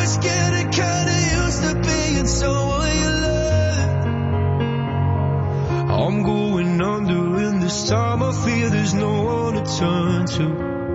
was getting kinda used to being someone you love. I'm going under, and this time I fear there's no one to turn to.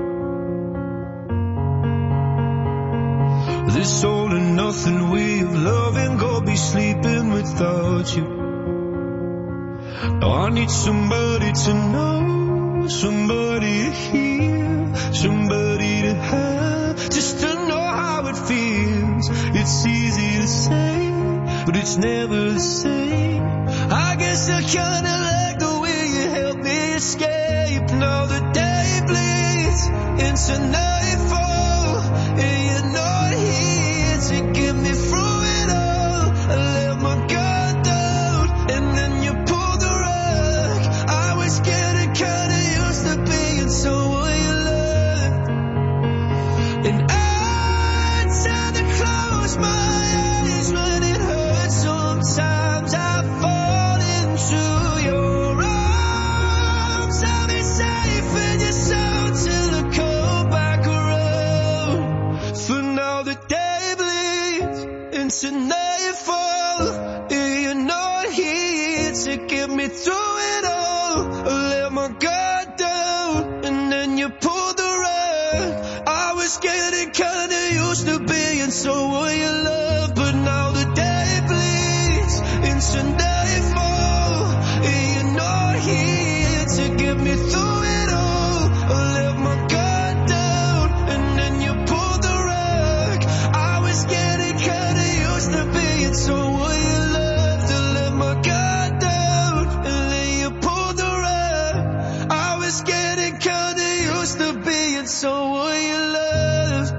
This all and nothing way of loving, go be sleeping without you. Now I need somebody to know, somebody to hear, somebody to have, just to know how it feels. It's easy to say, but it's never the same. I guess I kinda like the way you help me escape. Now the day bleeds into nightfall, and you're not here to get me through it all. I let my guard down, and then you pulled the rug. I was getting kinda used to being someone you loved, and I tend to close my eyes when it hurts. Sometimes I fall into your arms. I'll be safe in your soul till I come back around. For now the day bleeds into nightfall, and you're not here to get me through it all. I let my guard down, and then you pulled the rug. I was getting kinda used to being someone you love, but now the day bleeds into nightfall, and you're not here to get me through it all. I let my guard down, and then you pulled the rug. I was getting kinda used to being someone you loved. I let my guard down, and then you pulled the rug. I was getting kinda used to being someone you loved.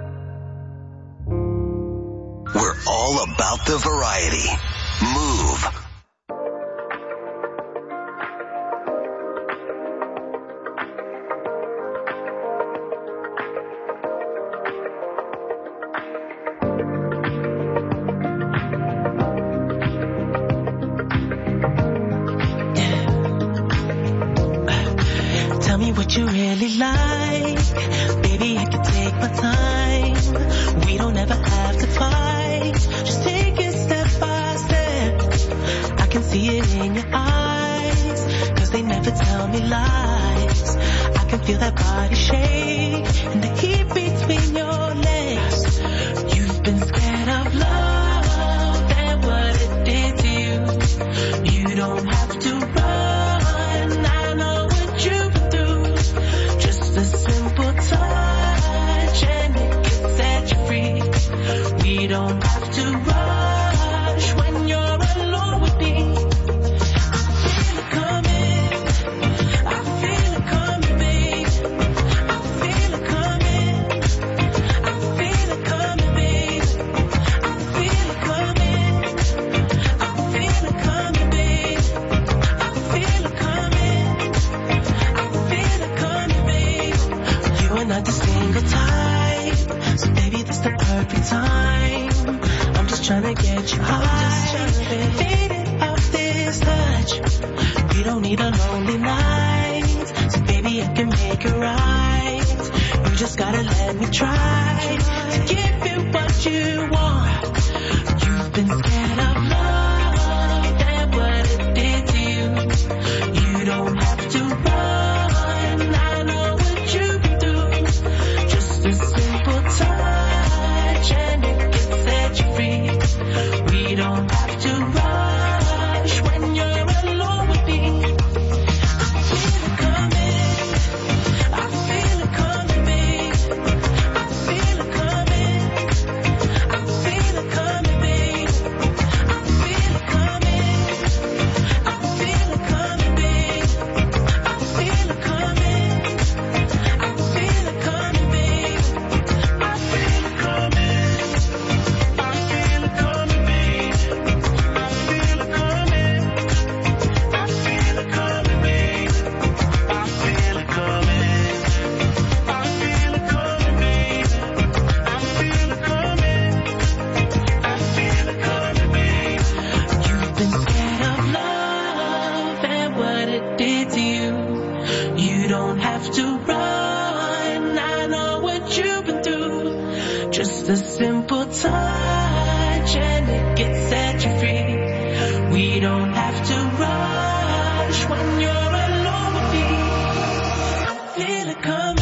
We're all about the variety. Move. Tell me what you really like. Baby, I can take my time. We don't ever have to fight. Just take it step by step. I can see it in your eyes, 'cause they never tell me lies. I can feel that body shake and the heat between your legs. You've been scared of love and what it did to you. You don't have to run, I know what you've been through. Just a simple touch and it can set you free. We don't have to rush when you're alone with me. I feel it coming, I feel it coming, babe. I feel it coming, I feel it coming, babe. I feel it coming, I feel it coming, babe. I feel it coming, I feel it coming, babe. You are not the single type, so baby, this the perfect time. I'm just trying to get you high, faded off this touch. We don't need a lonely night, so baby, I can make it right. You just gotta let me try to give you what you want. You've been scared of love and what it did to you. You don't have to run, I know what you've been through. Just a simple touch and it can set you free. We don't have to rush when you're alone with me. I feel it coming, I feel it coming, babe. I feel it coming, simple touch and it gets set you free. We don't have to rush when you're alone with me. I feel it coming.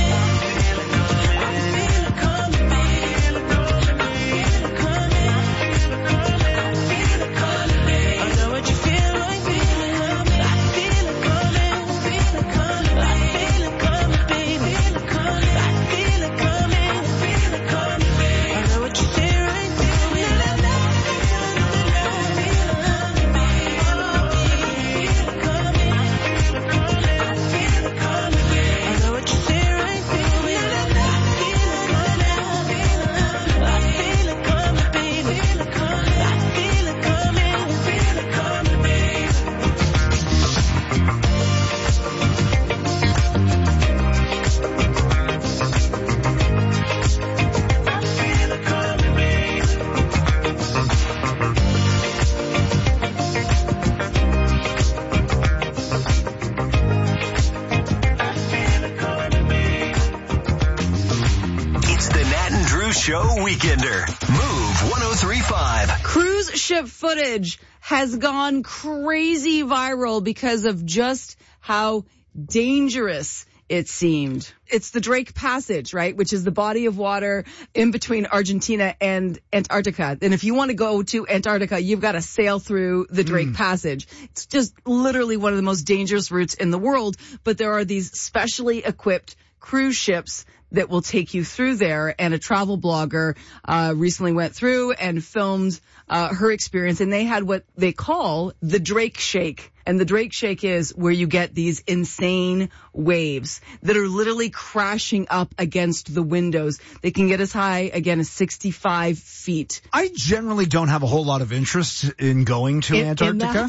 Show Weekender. Move 103.5. Cruise ship footage has gone crazy viral because of just how dangerous it seemed. It's the Drake Passage, right, which is the body of water in between Argentina and Antarctica. And if you want to go to Antarctica, you've got to sail through the Drake Passage. It's just literally one of the most dangerous routes in the world. But there are these specially equipped cruise ships that will take you through there, and a travel blogger recently went through and filmed her experience, and they had what they call the Drake Shake. And the Drake Shake is where you get these insane waves that are literally crashing up against the windows. They can get as high, again, as 65 feet. I generally don't have a whole lot of interest in going to Antarctica.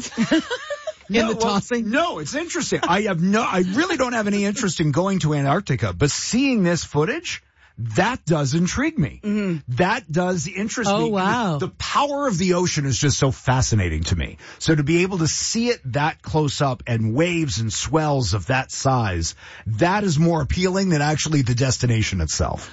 Tossing? No, it's interesting. I really don't have any interest in going to Antarctica, but seeing this footage, that does intrigue me. Mm-hmm. That does interest me. Oh, wow. The power of the ocean is just so fascinating to me. So to be able to see it that close up and waves and swells of that size, that is more appealing than actually the destination itself.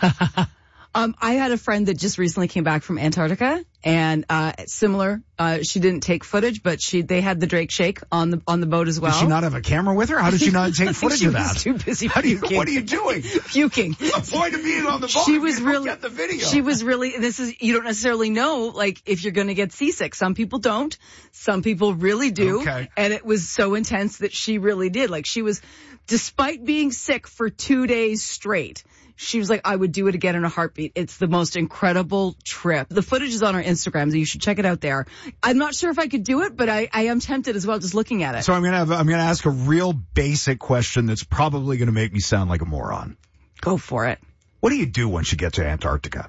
I had a friend that just recently came back from Antarctica, and similar. She didn't take footage, but they had the Drake Shake on the boat as well. Did she not have a camera with her? How did she not take footage of that? She was too busy puking. What are you doing? Puking. The point of being on the boat. She was really. Get the video. She was really. You don't necessarily know, like, if you're going to get seasick. Some people don't. Some people really do. Okay. And it was so intense that she really did. Like, she was, despite being sick for 2 days straight, she was like, I would do it again in a heartbeat. It's the most incredible trip. The footage is on our Instagram, so you should check it out there. I'm not sure if I could do it, but I am tempted as well, just looking at it. So I'm gonna ask a real basic question that's probably gonna make me sound like a moron. Go for it. What do you do once you get to Antarctica?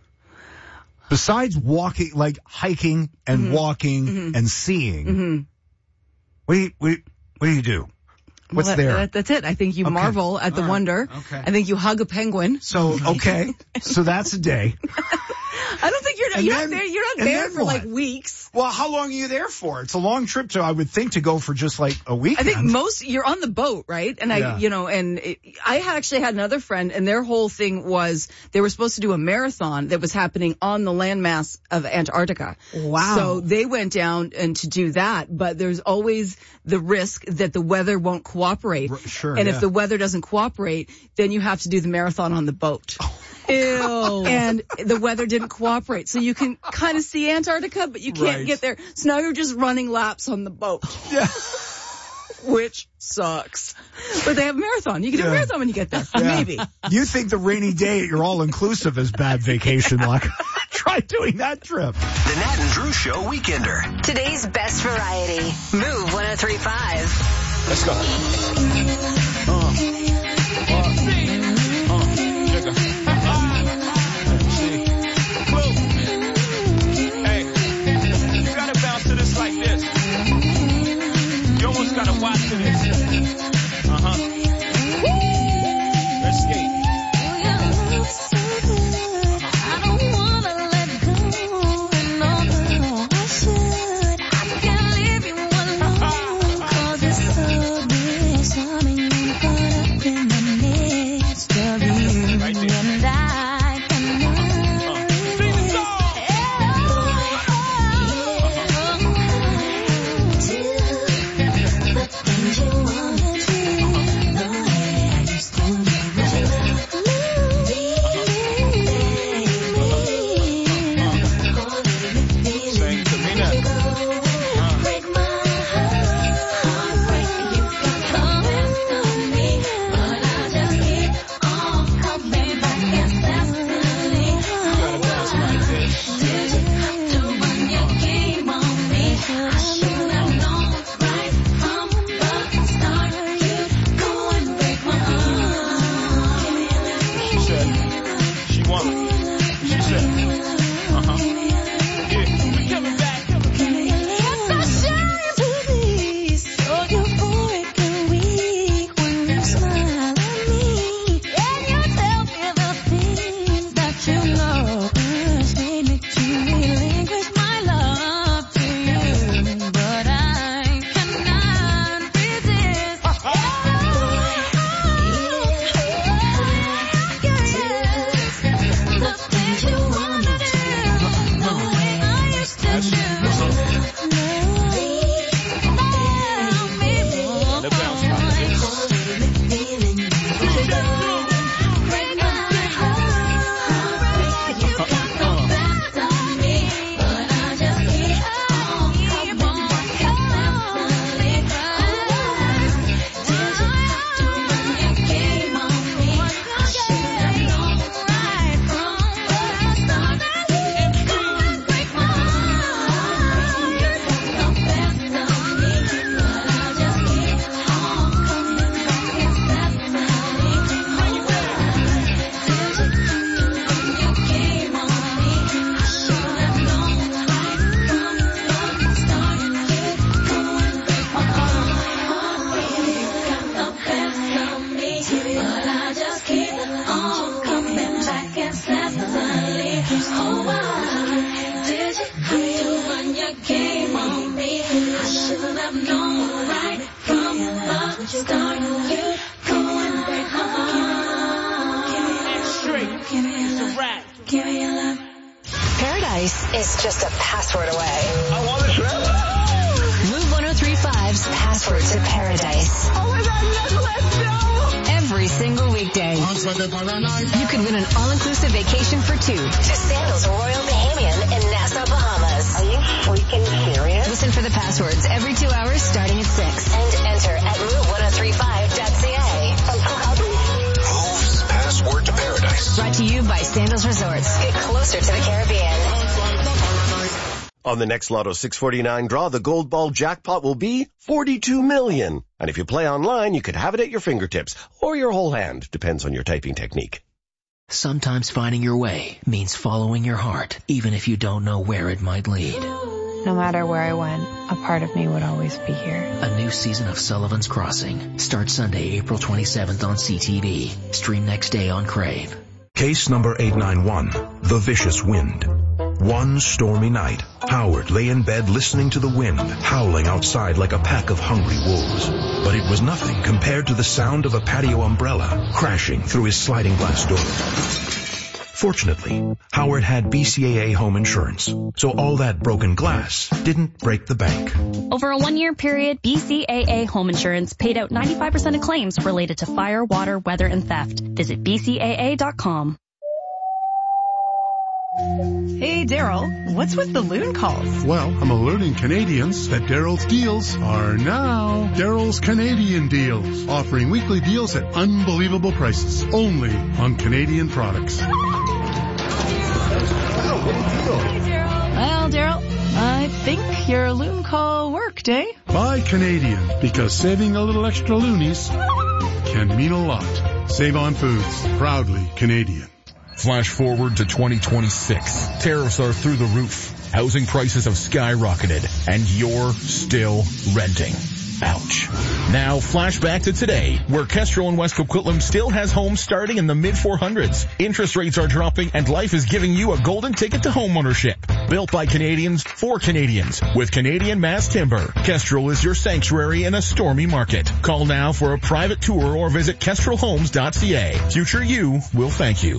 Besides walking, like hiking and walking and seeing, what do you do? What's there? That's it. I think you marvel at the wonder. Okay. I think you hug a penguin. So, okay. So that's a day. I don't think you're not there for like weeks. Well, how long are you there for? It's a long trip I would think to go for just like a weekend. I think you're on the boat, right? And I actually had another friend, and their whole thing was they were supposed to do a marathon that was happening on the landmass of Antarctica. Wow. So they went down and to do that, but there's always the risk that the weather won't cooperate. Sure. And if the weather doesn't cooperate, then you have to do the marathon on the boat. Ew. And the weather didn't cooperate. So you can kind of see Antarctica, but you can't get there. So now you're just running laps on the boat. Yeah. Which sucks. But they have a marathon. You can do a marathon when you get there. Yeah. Maybe. You think the rainy day at your all-inclusive is bad vacation luck. Try doing that trip. The Nat and Drew Show Weekender. Today's best variety. Move 103.5. Let's go. Hey, you gotta bounce to this like this. You almost gotta watch to this. Let's skate. Start you going break my heart. Straight. It's a rap. Give me your love. Paradise is just a password away. I want to trip. Move 103.5's Password to Paradise. Oh my God, yes, let's go. Every single weekday. You could win an all-inclusive vacation for two to Sandals Royal Bahamian in Nassau, Bahamas. Are you freaking serious? Listen for the passwords every 2 hours starting at 6. And enter at move1035.ca. Move's Password to Paradise. Brought to you by Sandals Resorts. Get closer to the Caribbean. On the next Lotto 649 draw, the gold ball jackpot will be $42 million. And if you play online, you could have it at your fingertips or your whole hand. Depends on your typing technique. Sometimes finding your way means following your heart, even if you don't know where it might lead. No matter where I went, a part of me would always be here. A new season of Sullivan's Crossing starts Sunday, April 27th on CTV. Stream next day on Crave. Case number 891, The Vicious Wind. One stormy night, Howard lay in bed listening to the wind howling outside like a pack of hungry wolves. But it was nothing compared to the sound of a patio umbrella crashing through his sliding glass door. Fortunately, Howard had BCAA home insurance, so all that broken glass didn't break the bank. Over a 1-year period, BCAA Home Insurance paid out 95% of claims related to fire, water, weather, and theft. Visit BCAA.com. Hey, Daryl, what's with the loon calls? Well, I'm alerting Canadians that Daryl's deals are now Daryl's Canadian Deals, offering weekly deals at unbelievable prices, only on Canadian products. Hey, Daryl. Well, Daryl, I think your loon call worked, eh? Buy Canadian, because saving a little extra loonies can mean a lot. Save on Foods, proudly Canadian. Flash forward to 2026. Tariffs are through the roof. Housing prices have skyrocketed, and you're still renting. Ouch. Now, flashback to today, where Kestrel in West Coquitlam still has homes starting in the mid-400s. Interest rates are dropping, and life is giving you a golden ticket to homeownership. Built by Canadians for Canadians. With Canadian Mass Timber, Kestrel is your sanctuary in a stormy market. Call now for a private tour or visit kestrelhomes.ca. Future you will thank you.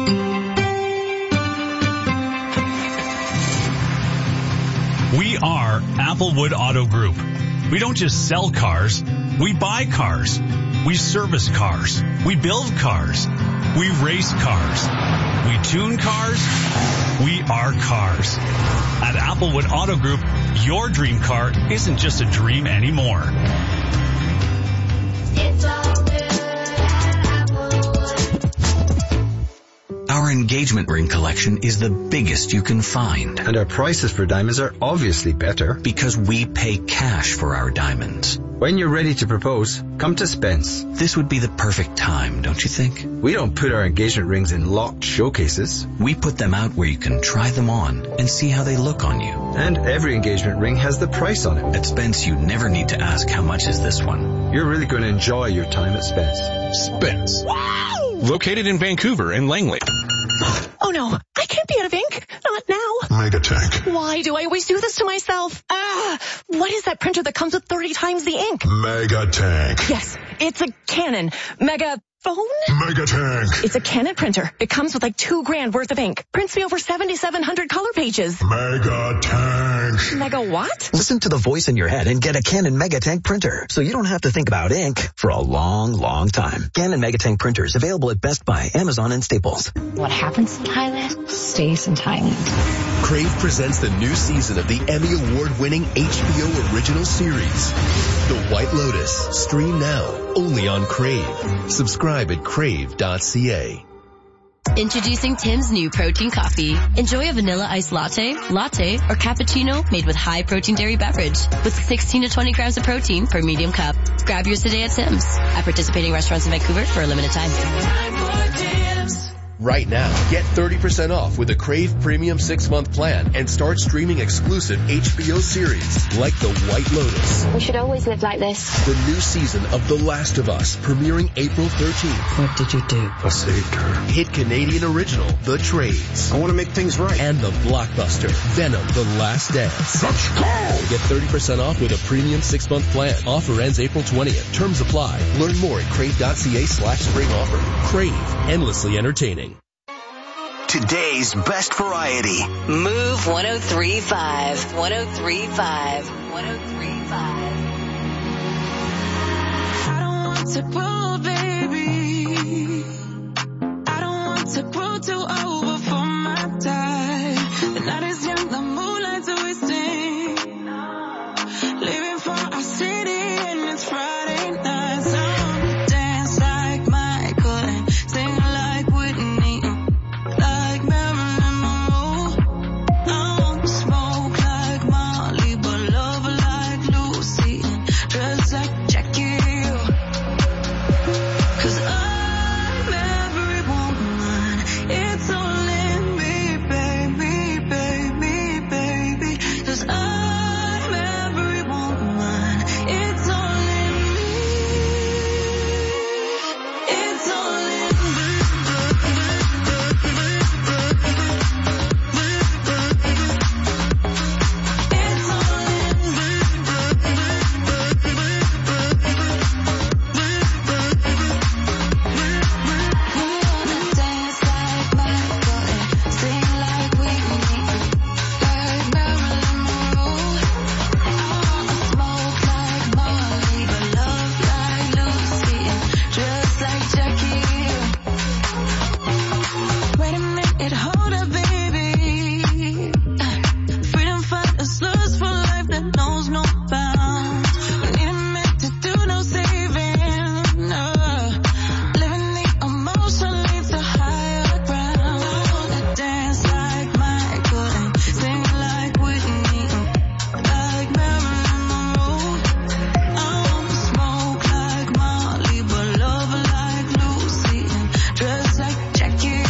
We are Applewood Auto Group. We don't just sell cars, we buy cars. We service cars. We build cars. We race cars. We tune cars. We are cars. At Applewood Auto Group, your dream car isn't just a dream anymore. It's all good at Applewood. Our engagement ring collection is the biggest you can find. And our prices for diamonds are obviously better. Because we pay cash for our diamonds. When you're ready to propose, come to Spence. This would be the perfect time, don't you think? We don't put our engagement rings in locked showcases. We put them out where you can try them on and see how they look on you. And every engagement ring has the price on it. At Spence, you never need to ask how much is this one. You're really going to enjoy your time at Spence. Spence. Wow! Located in Vancouver and Langley. Oh no, I can't be out of ink. Not now. Megatank. Why do I always do this to myself? What is that printer that comes with 30 times the ink? Megatank. Yes, it's a Canon. Megaphone? Megatank. It's a Canon printer. It comes with like $2,000 worth of ink. Prints me over 7,700 color pages. Megatank. Mega what? Listen to the voice in your head and get a Canon Megatank printer, so you don't have to think about ink for a long, long time. Canon Megatank printers available at Best Buy, Amazon, and Staples. What happens in Thailand stays in Thailand. Crave presents the new season of the Emmy Award-winning HBO original series, The White Lotus. Stream now, only on Crave. Subscribe at crave.ca. Introducing Tim's new protein coffee. Enjoy a vanilla iced latte, or cappuccino made with high protein dairy beverage with 16 to 20 grams of protein per medium cup. Grab yours today at Tim's. At participating restaurants in Vancouver for a limited time. right now. Get 30% off with a Crave Premium 6-month plan and start streaming exclusive HBO series like The White Lotus. We should always live like this. The new season of The Last of Us, premiering April 13th. What did you do? I saved her. Hit Canadian original, The Trades. I want to make things right. And the blockbuster, Venom, The Last Dance. Let's go! Get 30% off with a premium 6-month plan. Offer ends April 20th. Terms apply. Learn more at crave.ca/spring offer. Crave, endlessly entertaining. Today's best variety. Move 103.5. 103.5. 103.5. I don't want to grow, baby. I don't want to grow too old for my time. The night is young, the moonlight's twisting. Leaving for our city and it's Friday night. So I wanna dance like Michael and sing like Whitney, like Marilyn Monroe. I wanna smoke like Molly, but love like Lucy and dress like Jackie. 'Cause I'm every woman. It's all in me, baby, baby, baby. 'Cause I'm every woman. It's all in me. It's all in me. It's all in wanna dance like Michael and sing like Whitney, like Marilyn Monroe. I wanna smoke like Molly, but love like Lucy and dress like Jackie. Wait a minute, hold up, baby. Freedom fighters lust for life that knows no bounds. We need a minute to do no saving. Living the emotion leads to higher ground. I wanna dance like Michael and sing like Whitney, like Marilyn Monroe. I wanna smoke like Molly, but love like Lucy and dress like Jackie.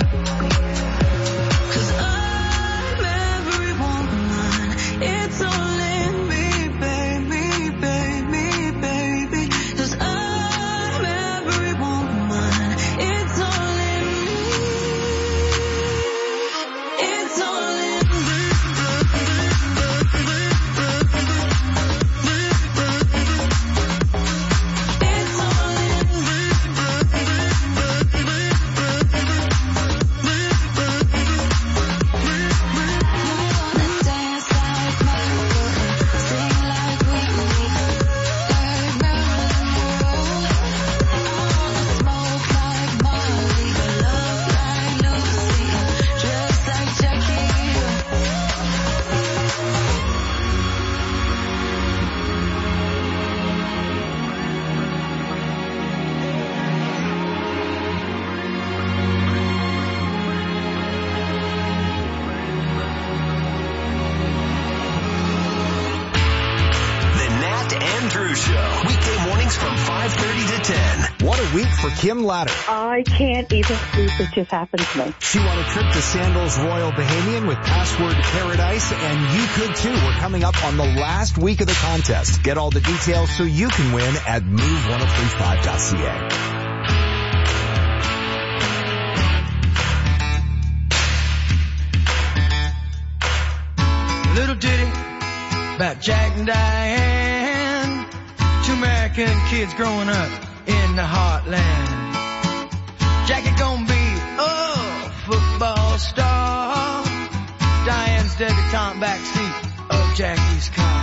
'Cause I'm every woman. It's all in me, baby, baby, baby. 'Cause I'm every woman. It's all in me. It's all in me. It's all in me. Wanna dance like Michael and sing like Whitney, like Marilyn Monroe. I wanna smoke like Molly, but love like Lucy and dress like Jackie. The Nat and Drew Show. Weekday mornings from 5:30 to 10. What a week for Kim Latter. I can't even believe it just happened to me. She won a trip to Sandals Royal Bahamian with Password to Paradise, and you could too. We're coming up on the last week of the contest. Get all the details so you can win at move1035.ca. Little ditty about Jack and Diane, two American kids growing up in the heartland. Jackie gonna be a football star. Diane's debutante backseat of Jackie's car.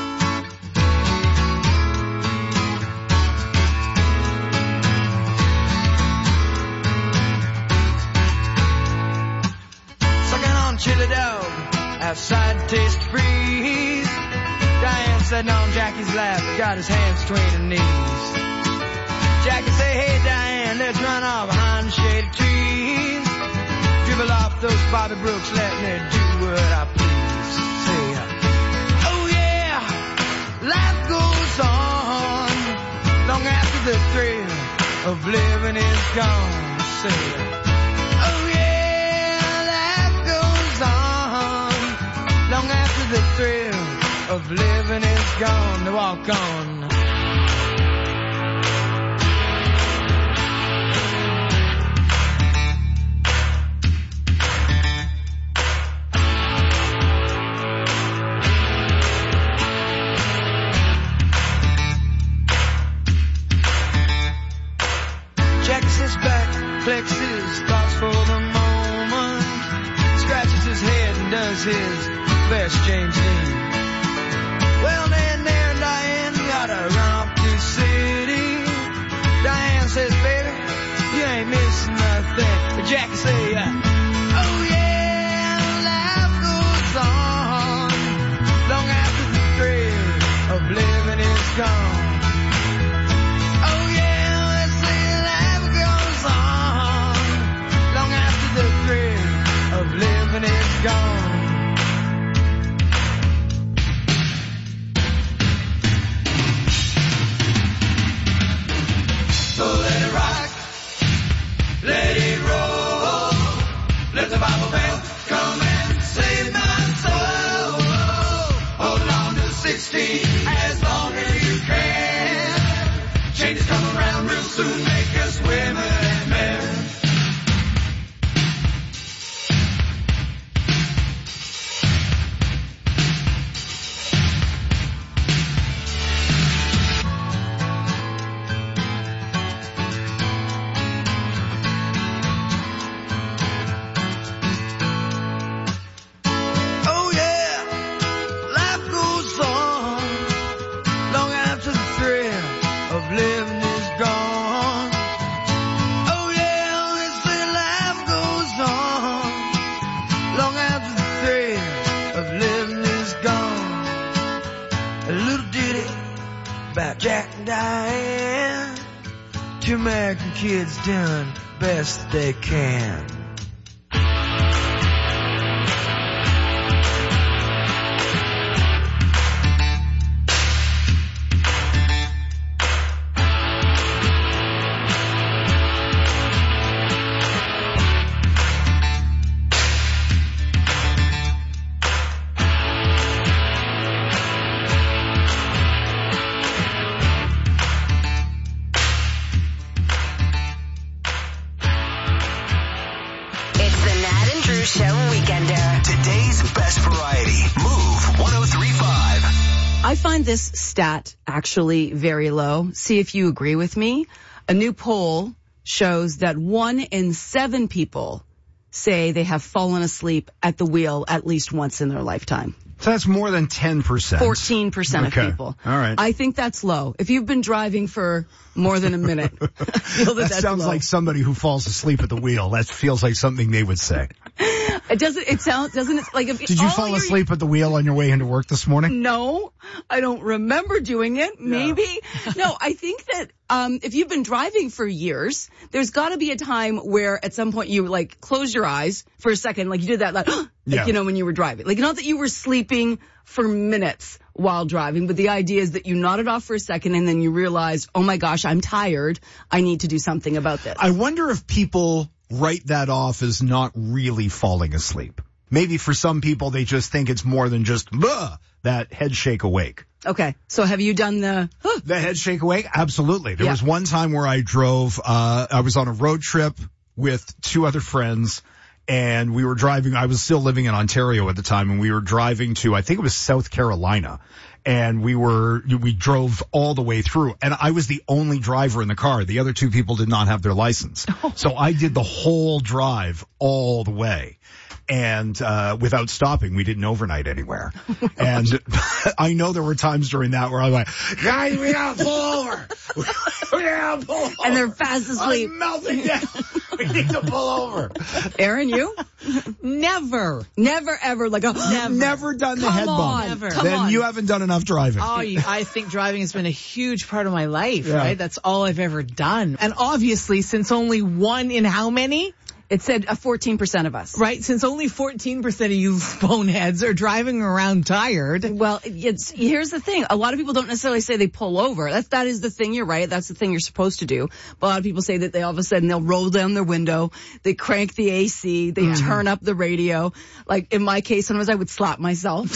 Sucking on chili dog outside Taste Freeze. Diane sitting on Jackie's lap, got his hands between her knees. Jackie say, hey Diane, let's run off behind the shady trees. Dribble off those Bobby Brooks, let me do what I please. Say, oh yeah, life goes on long after the thrill of living is gone. Say, Long after the thrill of living is gone, to walk on. Checks his back, flexes thoughts for the moment, scratches his head and does his best James Dean. Well, then there Diane gotta run off to city. Diane says, baby, you ain't missing nothing. But Jackie say, oh yeah, life goes on long after the thrill of living is gone. Oh yeah, let's say life goes on long after the thrill of living is gone. So let it rock, let it roll, let the Bible bell come and save my soul. Hold on to 16 as long as you can. Changes come around real soon, make us women and men. Oh yeah, life goes on long after the thrill of living is gone. Oh yeah, they say life goes on long after the thrill of living is gone. A little ditty about Jack and Diane, two American kids doing best they can. It's the Nat and Drew Show Weekender. Today's best variety. Move 103.5. I find this stat actually very low. See if you agree with me. A new poll shows that 1 in 7 people say they have fallen asleep at the wheel at least once in their lifetime. So that's more than 10%. 14% Okay. of people. All right. I think that's low. If you've been driving for more than a minute, I feel That that's sounds low. like somebody who falls asleep at the wheel. That feels like something they would say. Doesn't it like if Did you fall asleep at the wheel on your way into work this morning? No, I don't remember doing it. Maybe. No, I think that if you've been driving for years, there's got to be a time where at some point you like close your eyes for a second, like you did that, like, Yeah. you know, when you were driving. Like, not that you were sleeping for minutes while driving, but the idea is that you nodded off for a second and then you realize, oh my gosh, I'm tired. I need to do something about this. I wonder if people write that off as not really falling asleep. Maybe for some people, they just think it's more than just that head shake awake. Okay. So have you done the head shake awake? Absolutely. There was one time where I drove, I was on a road trip with 2 other friends, and we were driving. I was still living in Ontario at the time, and we were driving to, I think it was South Carolina. And we drove all the way through, and I was the only driver in the car. The other 2 people did not have their license. So I did the whole drive all the way. And without stopping, we didn't overnight anywhere. And I know there were times during that where I was like, guys, we gotta pull over. We gotta pull over. And they're fast asleep. I'm melting down. We need to pull over. Aaron, you? Never. Never, ever. Like, never done the head bump. Never. Then you haven't done enough driving. Oh, I think driving has been a huge part of my life, Yeah. right? That's all I've ever done. And obviously, since only 1 in how many? It said 14% of us. Right, since only 14% of you boneheads are driving around tired. Well, here's the thing. A lot of people don't necessarily say they pull over. That is the thing. You're right. That's the thing you're supposed to do. But a lot of people say that they all of a sudden they'll roll down their window, they crank the AC, they turn up the radio. Like in my case, sometimes I would slap myself.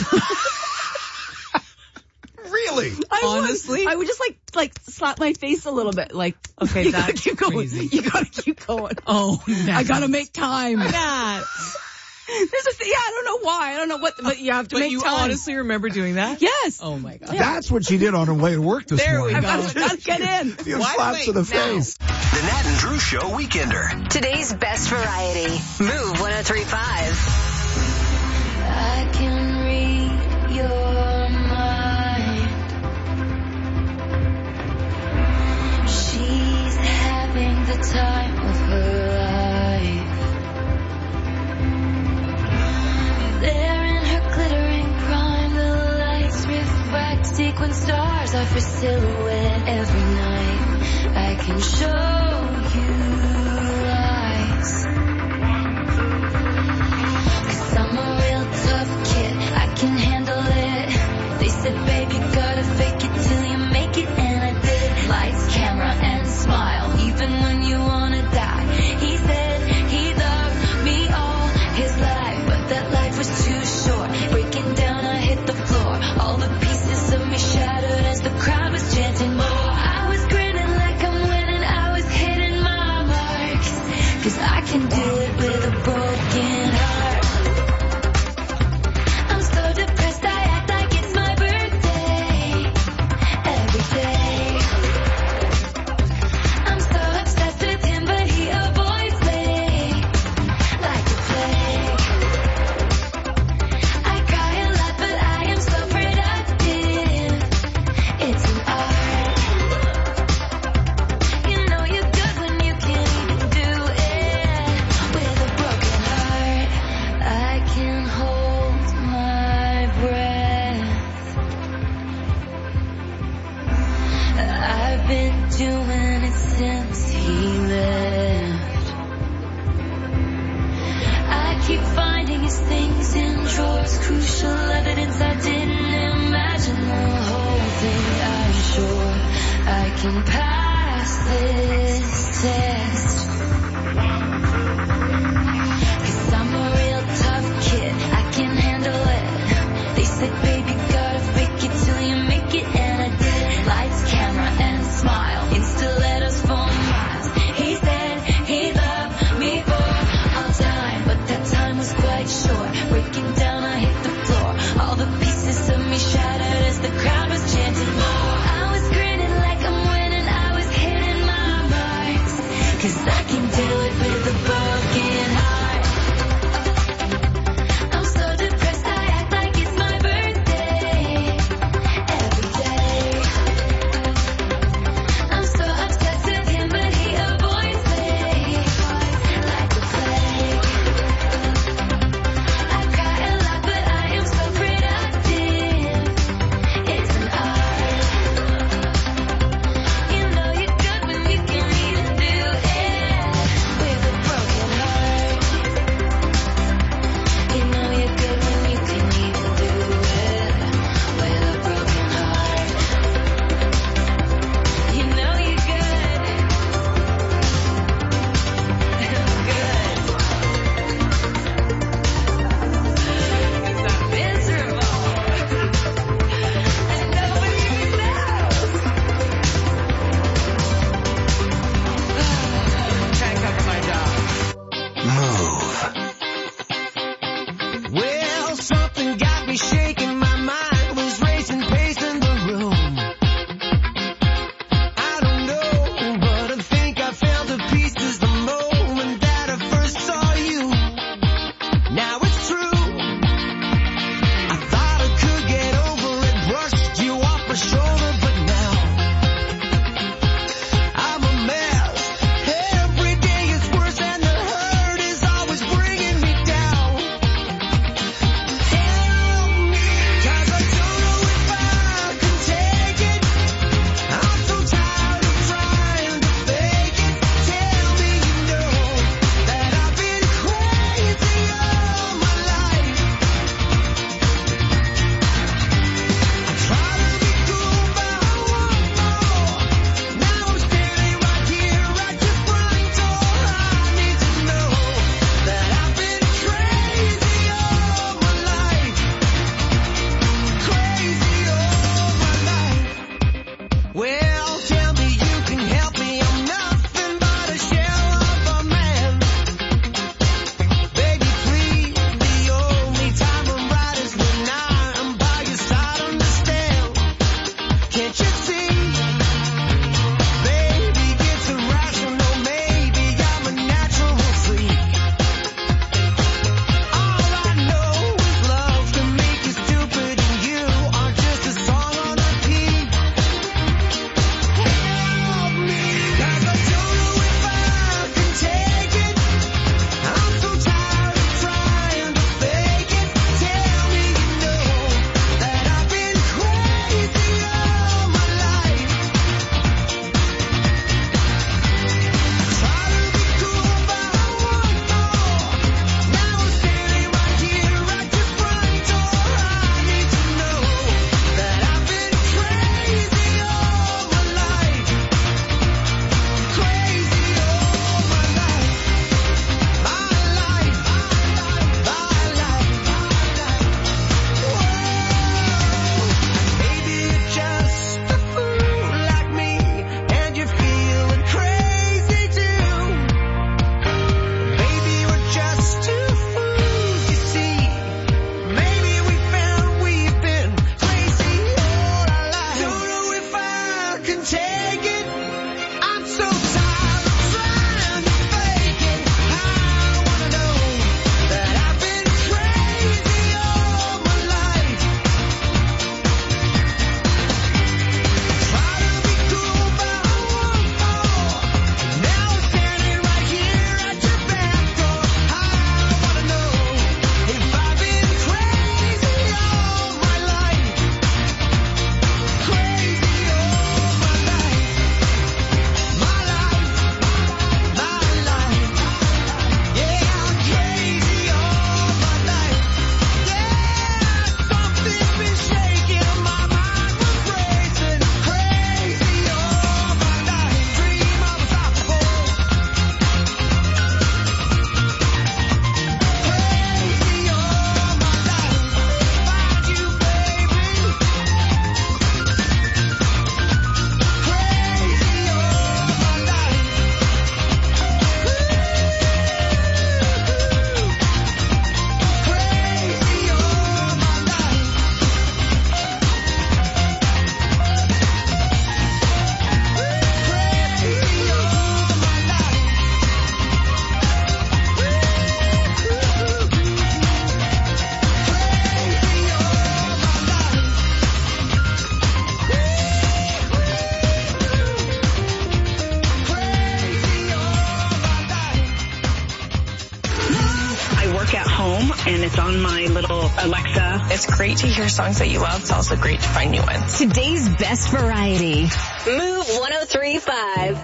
Really? Honestly? I would just like slap my face a little bit. Like, okay, you gotta keep going. Crazy. You gotta keep going. Oh, I gotta make time. Nat. There's a thing. Yeah, I don't know why. I don't know what, but you have to make time. But you honestly remember doing that? Yes. Oh my God. Yeah. That's what she did on her way to work this morning. There we go. Gotta get in. A few slaps to the face. The Nat and Drew Show Weekender. Today's best variety. Move 103.5. I can read your mind. She's having the time of her life. There in her glittering prime, the lights reflect sequin stars off her silhouette every night. I can show you lies. 'Cause I'm a real tough kid, I can handle it. They said, babe, you gotta fake it till you make it, and I did. Lights, camera, and smile, even when you wanna die. He said he loved me all his life, but that life was too short. Breaking down, I hit the floor. All the pieces of me shattered as the crowd was chanting more. I was grinning like I'm winning, I was hitting my marks. 'Cause I can do it with a broken heart. I'm so depressed, I act like it's my birthday. Every day. I'm so obsessed with him, but he avoids me like a plague. I cry a lot, but I am so productive. It's an art. You know you're good when you can't even do it with a broken heart. I can hold my breath. I've been doing it since he left. I keep finding his things in drawers, crucial evidence I didn't imagine. The whole thing, I'm sure I can pass this test. 'Cause I'm a real tough kid, I can handle it. They said, baby, gotta fake it till you make it, and I did. Lights, camera, and smile, in stilettos for miles. He said he loved me for all time, but that time was quite short. Breaking down, I hit the floor. All the pieces of me shattered as the crowd was chanting more. I was grinning like I'm winning, I was hitting my marks. 'Cause I can do it with a broken heart. I'm so depressed, I act like it's my birthday. Every day. I'm so obsessed with him, but he avoids me like a plague. I cry a lot, but I am so productive. It's an art. You know you're good when you can't even do it with a broken heart. You know you're good when you can't even do it with a broken heart. You know you're good. Good. 'Cause I'm miserable. And nobody even knows. Trying to cover my job. Well, something got me shaking, my mind was racing, pacing the room. I don't know, but I think I fell to pieces the moment that I first saw you. Now it's true, I thought I could get over it, brushed you off my shoulder, but now I'm a mess. Every day is worse and the hurt is always bringing me down. Tell me Alexa, it's great to hear songs that you love. It's also great to find new ones. Today's best variety. Move 103.5.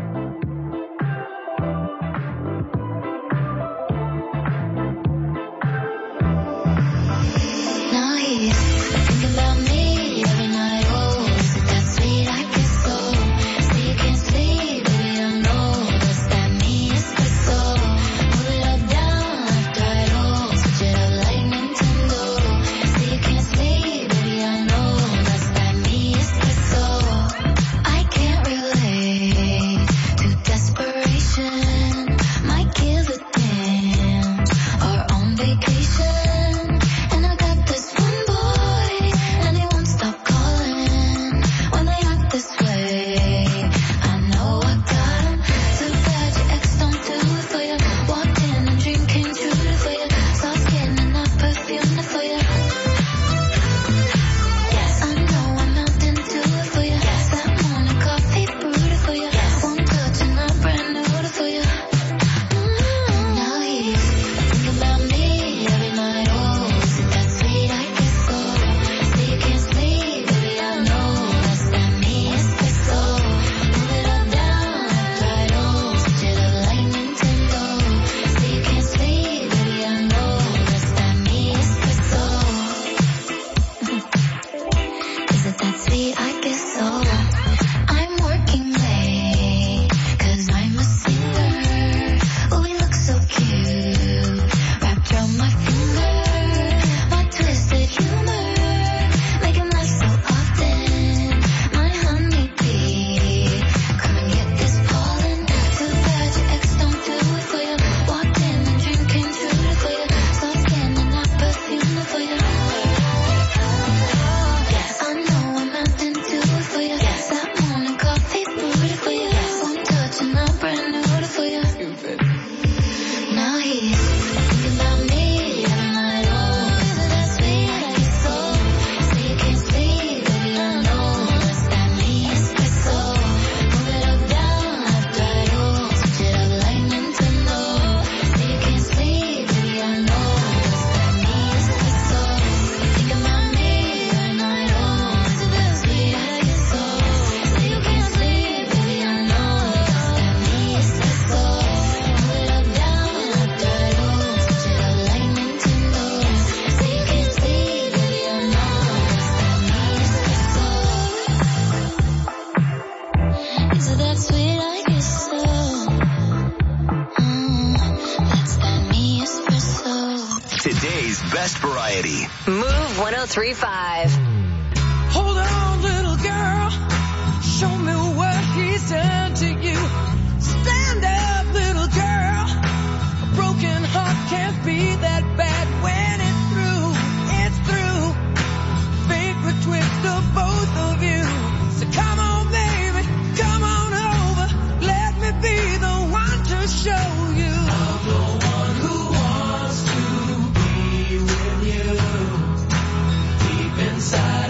Today's best variety. Move 103.5. Hold on, little girl. Show me what he's done to you. Stand up, little girl. A broken heart can't be that bad when it's through. It's through. Fate betwixt the both of you. So come on, baby. Come on over. Let me be the one to show you. I'm the one who wants to be with you. Deep inside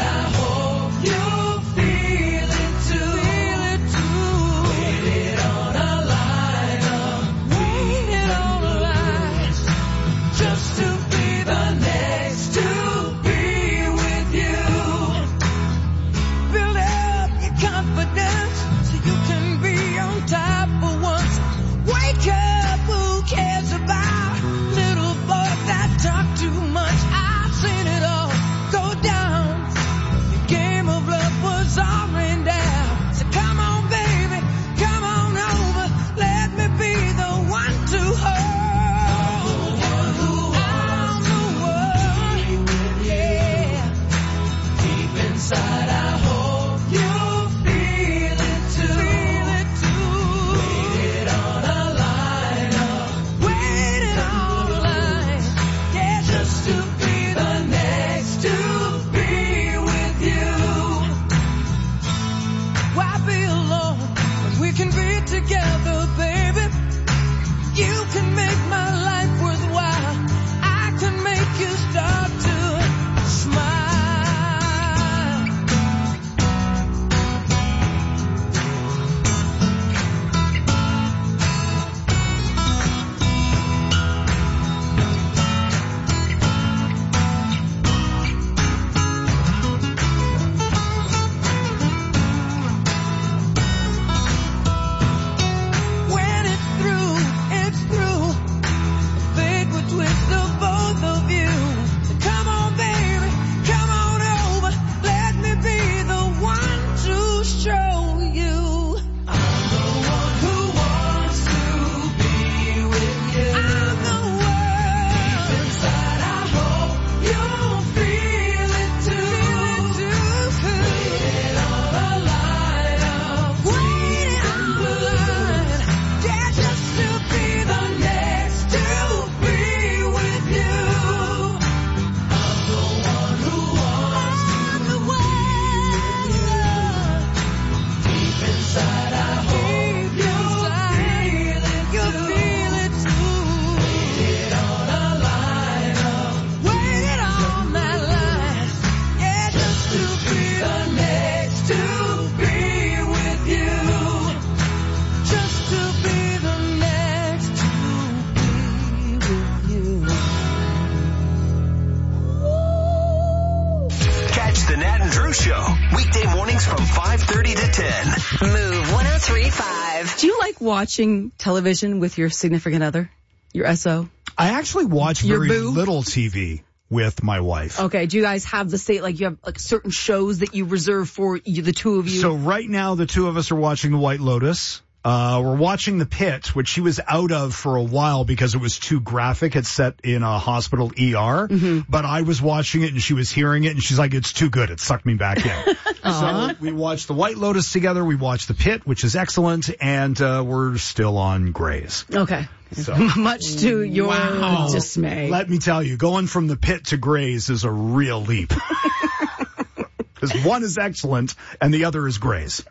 the Nat and Drew Show. Weekday mornings from 5:30 to 10. Move 103.5. Do you like watching television with your significant other? Your SO? I actually watch very little TV with my wife. Okay. Do you guys have the state, like you have like certain shows that you reserve for the two of you? So right now, the two of us are watching The White Lotus. We're watching The Pit, which she was out of for a while because it was too graphic. It's set in a hospital ER, but I was watching it and she was hearing it and she's like, it's too good. It sucked me back in. So we watched The White Lotus together. We watched The Pit, which is excellent. And, we're still on Grey's. Okay. So much to your dismay. Let me tell you, going from The Pit to Grey's is a real leap. Because one is excellent and the other is Grey's.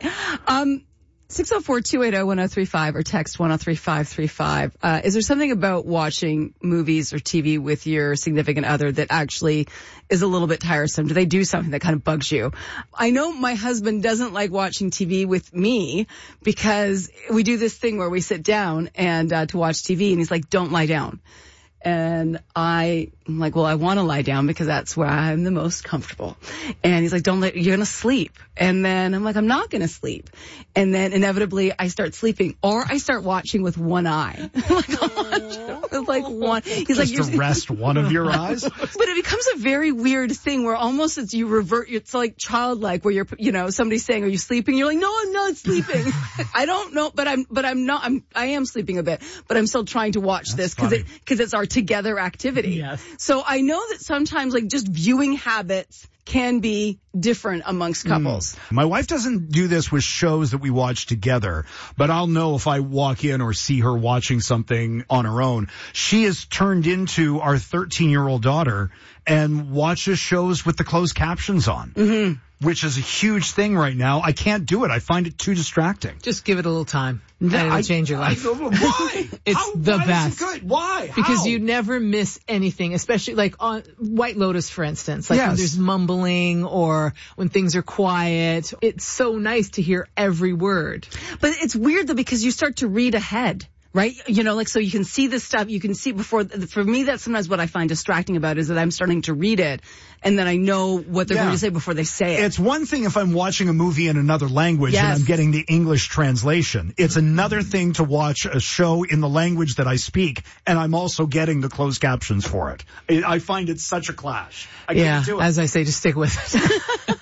604-280-1035 or text 103535. Is there something about watching movies or TV with your significant other that actually is a little bit tiresome? Do they do something that kind of bugs you? I know my husband doesn't like watching TV with me because we do this thing where we sit down and to watch TV, and he's like, don't lie down. And I'm like, well, I want to lie down because that's where I'm the most comfortable. And he's like, you're going to sleep. And then I'm like, I'm not going to sleep. And then inevitably I start sleeping or I start watching with one eye. It's like one. He's just like, to rest one of your eyes. But it becomes a very weird thing where almost it's you revert. It's like childlike where you're, somebody's saying, are you sleeping? You're like, no, I'm not sleeping. I don't know, but I am sleeping a bit, but I'm still trying to watch this because it's our together activity. Yes. So I know that sometimes like just viewing habits can be different amongst couples. My wife doesn't do this with shows that we watch together, but I'll know if I walk in or see her watching something on her own. She has turned into our 13-year-old daughter and watches shows with the closed captions on, which is a huge thing right now. I can't do it. I find it too distracting. Just give it a little time. It'll change your life. Why? It's the best. Is it good? Why? Because you never miss anything, especially like on White Lotus, for instance. Like when there's mumbling or when things are quiet. It's so nice to hear every word. But it's weird though because you start to read ahead. Right? So you can see this stuff, you can see before. For me, that's sometimes what I find distracting about is that I'm starting to read it and then I know what they're going to say before they say it. It's one thing if I'm watching a movie in another language and I'm getting the English translation. It's another thing to watch a show in the language that I speak and I'm also getting the closed captions for it. I find it such a clash. I can't do it. As I say, just stick with it.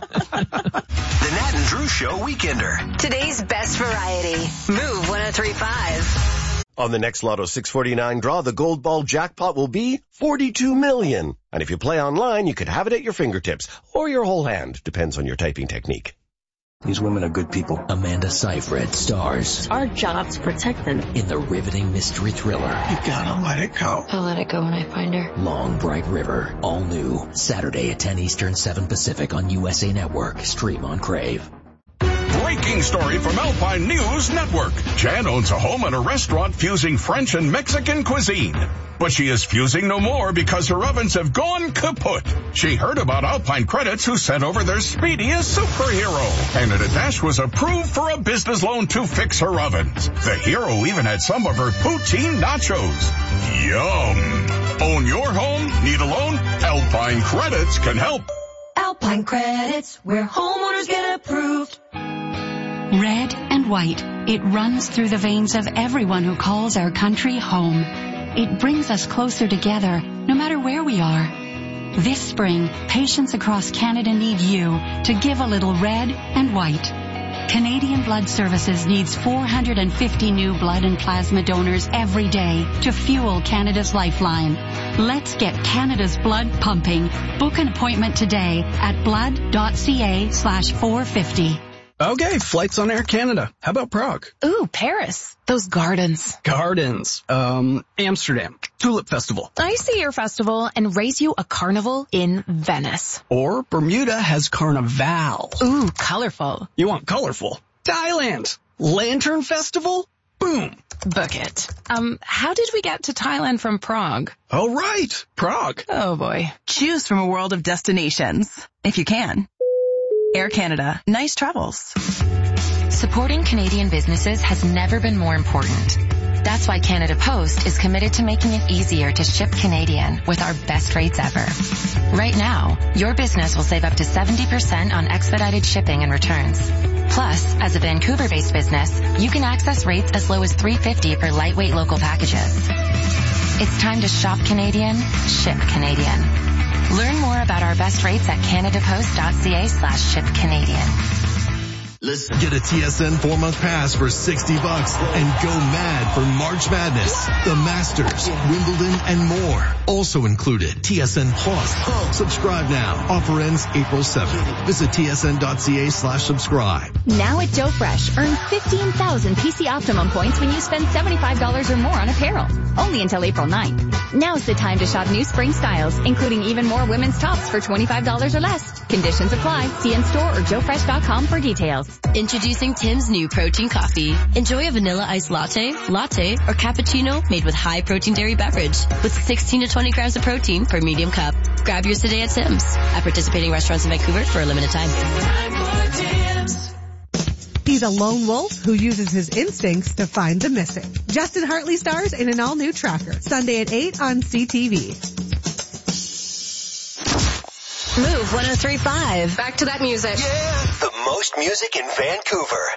The Nat and Drew Show Weekender. Today's best variety. Move 103.5. On the next Lotto 649 draw, the gold ball jackpot will be $42 million. And if you play online, you could have it at your fingertips or your whole hand. Depends on your typing technique. These women are good people. Amanda Seyfried stars. Our job to protect them. In the riveting mystery thriller. You gotta let it go. I'll let it go when I find her. Long Bright River. All new. Saturday at 10 Eastern, 7 Pacific on USA Network. Stream on Crave. Breaking story from Alpine News Network. Jan owns a home and a restaurant fusing French and Mexican cuisine. But she is fusing no more because her ovens have gone kaput. She heard about Alpine Credits who sent over their speediest superhero. Canada Dash was approved for a business loan to fix her ovens. The hero even had some of her poutine nachos. Yum. Own your home? Need a loan? Alpine Credits can help. Alpine Credits, where homeowners get approved. Red and white, it runs through the veins of everyone who calls our country home. It brings us closer together, no matter where we are. This spring, patients across Canada need you to give a little red and white. Canadian Blood Services needs 450 new blood and plasma donors every day to fuel Canada's lifeline. Let's get Canada's blood pumping. Book an appointment today at blood.ca/450. Okay, flights on Air Canada. How about Prague? Ooh, Paris. Those gardens. Gardens. Amsterdam. Tulip Festival. I see your festival and raise you a carnival in Venice. Or Bermuda has Carnival. Ooh, colorful. You want colorful? Thailand. Lantern Festival? Boom. Book it. How did we get to Thailand from Prague? Oh, right. Prague. Oh, boy. Choose from a world of destinations. If you can. Air Canada. Nice travels. Supporting Canadian businesses has never been more important. That's why Canada Post is committed to making it easier to ship Canadian with our best rates ever. Right now, your business will save up to 70% on expedited shipping and returns. Plus, as a Vancouver-based business, you can access rates as low as $3.50 for lightweight local packages. It's time to shop Canadian, ship Canadian. Learn more about our best rates at canadapost.ca/shipcanadian. Listen. Get a TSN 4-month pass for $60 and go mad for March Madness, the Masters, Wimbledon, and more. Also included, TSN Plus. Subscribe now. Offer ends April 7th. Visit tsn.ca/subscribe. Now at Joe Fresh, earn 15,000 PC Optimum points when you spend $75 or more on apparel. Only until April 9th. Now's the time to shop new spring styles, including even more women's tops for $25 or less. Conditions apply. See in-store or joefresh.com for details. Introducing Tim's new protein coffee. Enjoy a vanilla iced latte, or cappuccino made with high protein dairy beverage with 16 to 20 grams of protein per medium cup. Grab yours today at Tim's. At participating restaurants in Vancouver for a limited time. He's a lone wolf who uses his instincts to find the missing. Justin Hartley stars in an all-new Tracker. Sunday at 8 on CTV. Move 103.5. Back to that music. Yeah. The most music in Vancouver.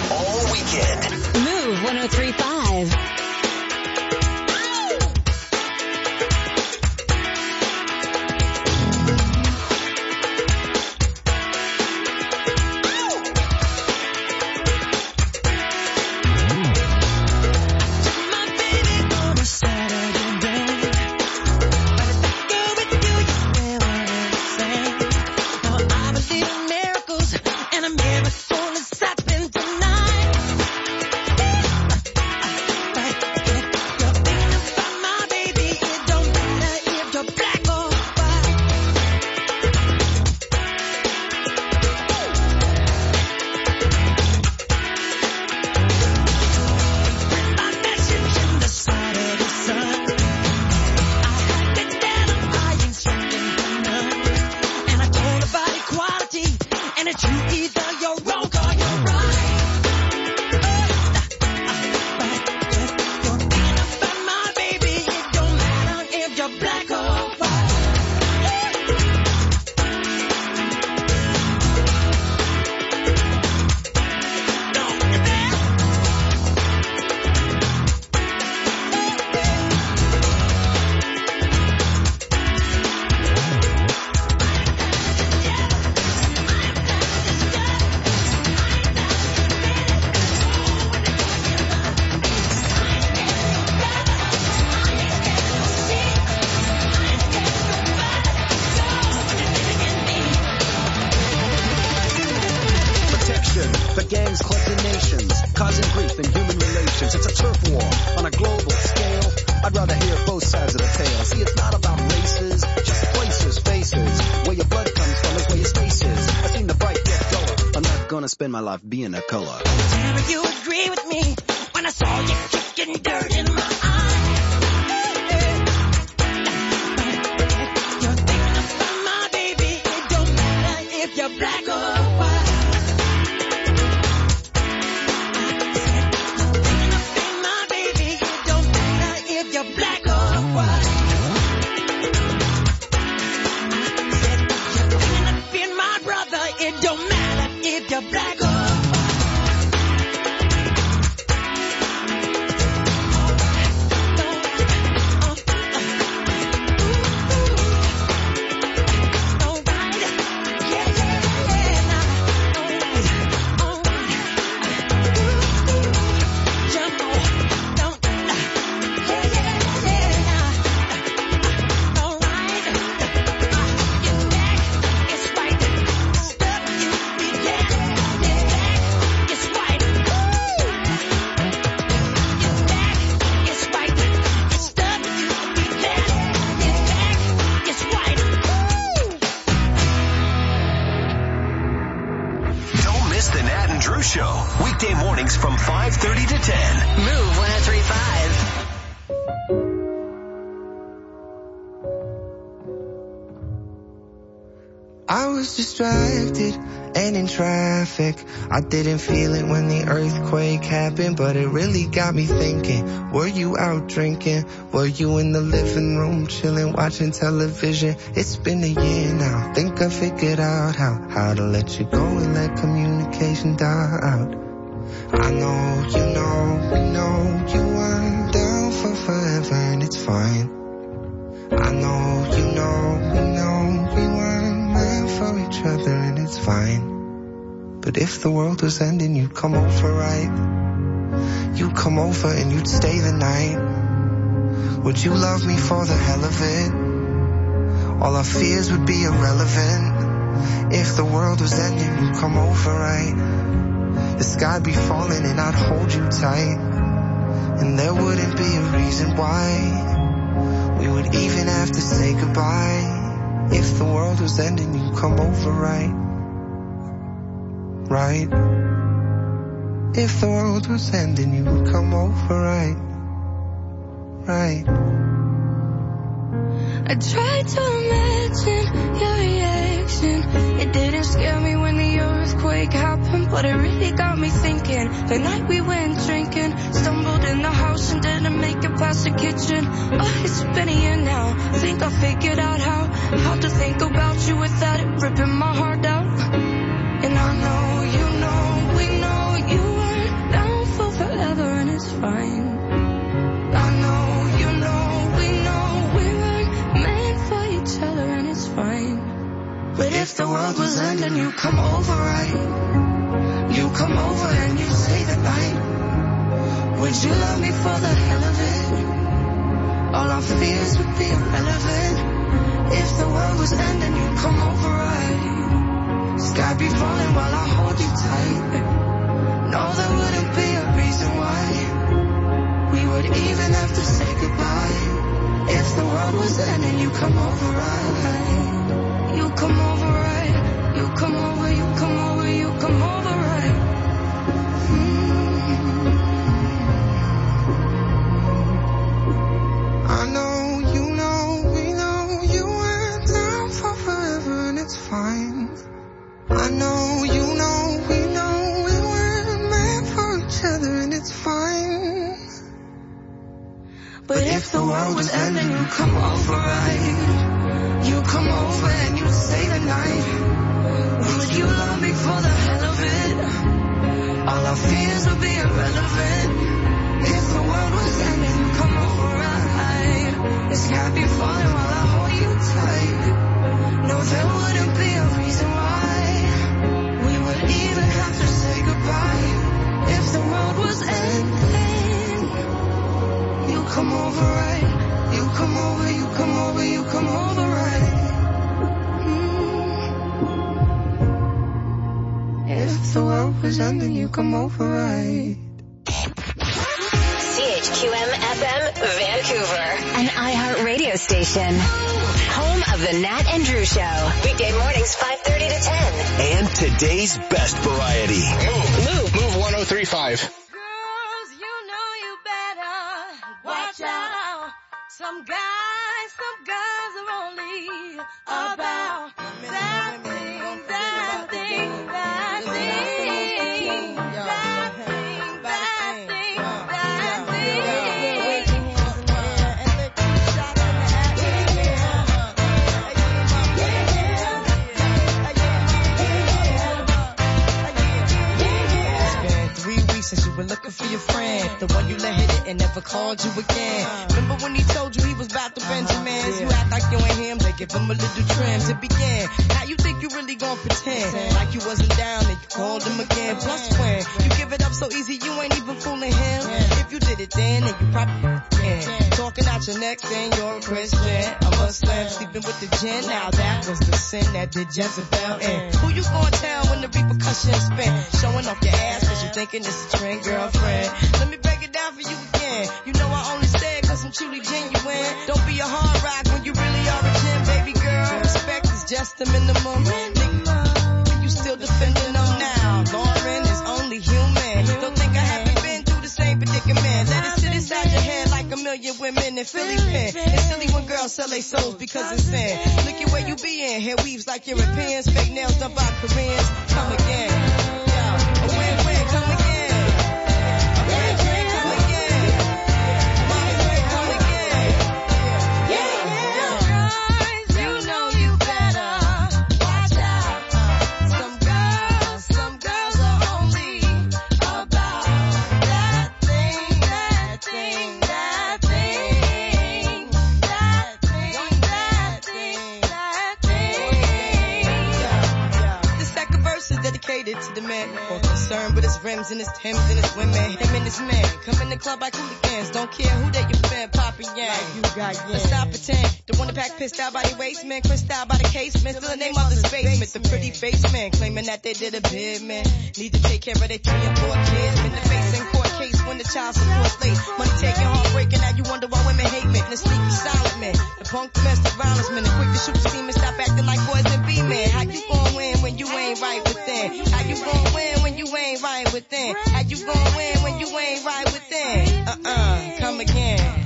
all weekend. Move 103.5. Spend my life being a color. Never you agree with me when I saw you kicking dirt in my eye. You're thinking about my baby. It don't matter if you're black or white. You're thinking about my baby. It don't matter if you're black or white. You're thinking of being my brother. It don't matter if you're black. Show, weekday mornings from 5:30 to 10. Move 103.5. I was distracted and in traffic. I didn't feel it when the earthquake happened, but it really got me thinking. Were you out drinking? Were you in the living room chilling, watching television? It's been a year now. Think I figured out how to let you go and let communication die out. I know, you know, we know you weren't down for forever and it's fine. I know, you know, we know we weren't meant for each other and it's fine. But if the world was ending, you'd come over, right? You'd come over and you'd stay the night. Would you love me for the hell of it? All our fears would be irrelevant. If the world was ending, you'd come over, right? The sky'd be falling and I'd hold you tight. And there wouldn't be a reason why we would even have to say goodbye. If the world was ending, you'd come over, right? Right? If the world was ending, you would come over, right? Right? I tried to imagine your reaction. It didn't scare me when the earthquake happened, but it really got me thinking. The night we went drinking, stumbled in the house and didn't make it past the kitchen. Oh, it's been a year now. Think I figured out how to think about you without it ripping my heart out. And I know, you know, we know you weren't world was ending, you come over right. You come over and you say the night. Would you love me for the hell of it? All our fears would be irrelevant. If the world was ending, you come over right. Sky be falling while I hold you tight. No, there wouldn't be a reason why we would even have to say goodbye. If the world was ending, you come over right. You come over right. You come over, you come over, you come over right. I know, you know, we know you went down for forever and it's fine. I know, you know, we know we weren't meant for each other and it's fine. But if the world was ending, you come over right. You come over and you say the night. Would you love me for the hell of it? All our fears would be irrelevant. If the world was ending, you come over right. The sky be falling while I hold you tight. No, there wouldn't be a reason why we would even have to say goodbye. If the world was ending, you come over right. You come over, you come over, you come over right. If the world was ending, you come over right. CHQM FM Vancouver, an iHeart radio station. Home of the Nat and Drew Show. Weekday mornings 5:30 to 10. And today's best variety. Move 103.5. Girls, you know you better watch out. Some guys are only about that thing, that thing, that thing, that thing, that thing, that since you were looking for your friend, the one you let hit it and never called you again. Remember when he told you he was about to Benjamins? You act like you ain't him, they give him a little trim to begin. Now you think you really gon' pretend like you wasn't down and you called him again. Plus when you give it up so easy, you ain't even fooling him. If you did it then you probably can. Talking out your neck saying you're a Christian, a Muslim, sleeping with the gin. Now that was the sin that did Jezebel in. Who you gonna tell when the repercussions spin? Showing off your ass cause you thinking it's a trend, girlfriend. Let me break it down for you again. You know I only say it cause I'm truly genuine. Don't be a hard rock when you really are a gem, baby girl. Respect is just the minimum. Nigga, you still defending them now. Lauren is only human. Don't think I haven't been through the same predicament. Let it sit inside your head like a million women in Philly pen. It's silly when girls sell their souls because it's sin. Look at where you be in. Hair weaves like Europeans. Fake nails done by Koreans. Come again. Yeah. Win-win, come again. To the man, more concerned with his rims and his Timbs and his women. Him and his man come in the club like hooligans. Don't care who they your fan, Papa Yang. You got yeah. Let's stop pretend. The one that pack pissed out by the waist man, crissed out by the casement. Still the name of the basement. The pretty face man claiming that they did a bid man. Need to take care of their 3 and 4 kids. In the face in court case when the child support late. Money taking, heartbreaking. Now you wonder why women hate men. The sneaky silent man, the punk domestic violence man, the quick to shoot the steam and stop acting like boys and be men. How you gon' win when you ain't right within? How you gon' win when you ain't right within? How you gon' win when you ain't right within? Come again.